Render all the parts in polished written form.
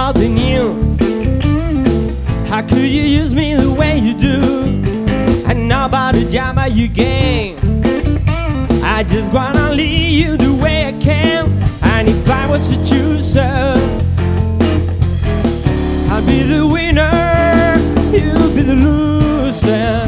of the new. How could you use me the way you do? And now about the drama you gain. I just wanna leave you the way I can. And if I was to choose her, I'll be the winner, you'll be the loser.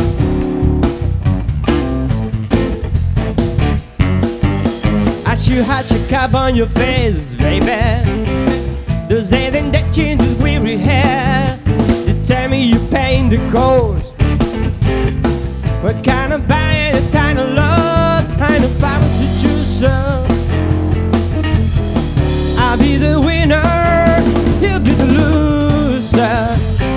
I should have your cap on your face, baby. There's anything that changes weary hair. You tell me you paint the coat. What kind of buying a kind of loss? And if I was to choose her, I'll be the winner, you'll be the loser.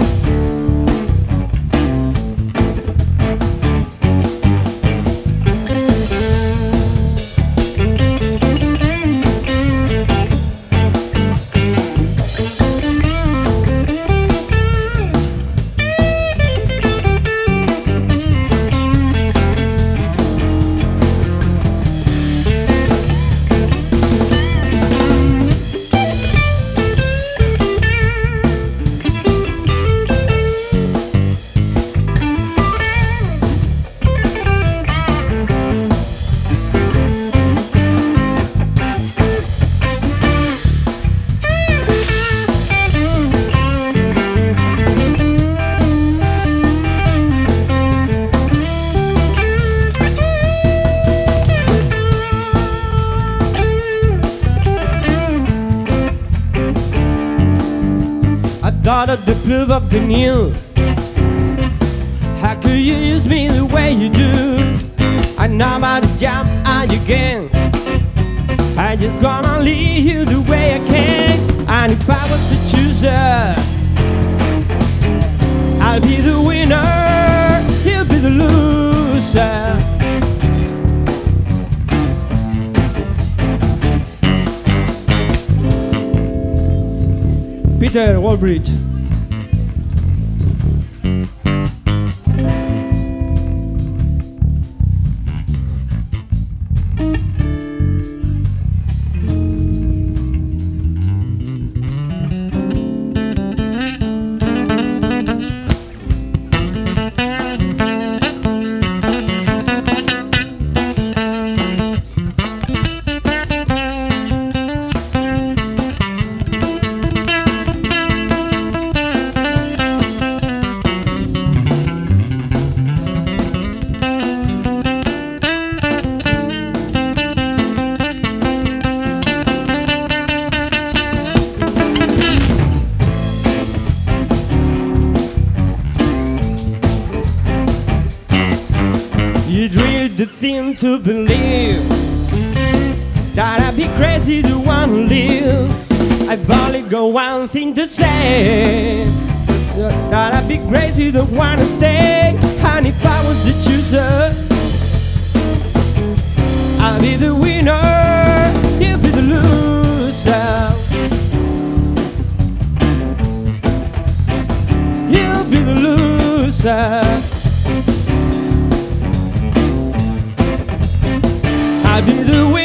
Thought of the proof of the news. How could you use me the way you do? I know about to jump out again. I just wanna leave you the way I can. And if I was to choose her, I'll be the winner, you'll be the loser. Peter Walbridge. You dream the thing to believe that I'd be crazy to want to live. I've only got one thing to say, that I'd be crazy to want to stay. And if I was the chooser, I'll be the winner, you'll be the loser. You'll be the loser. I'll be the winner.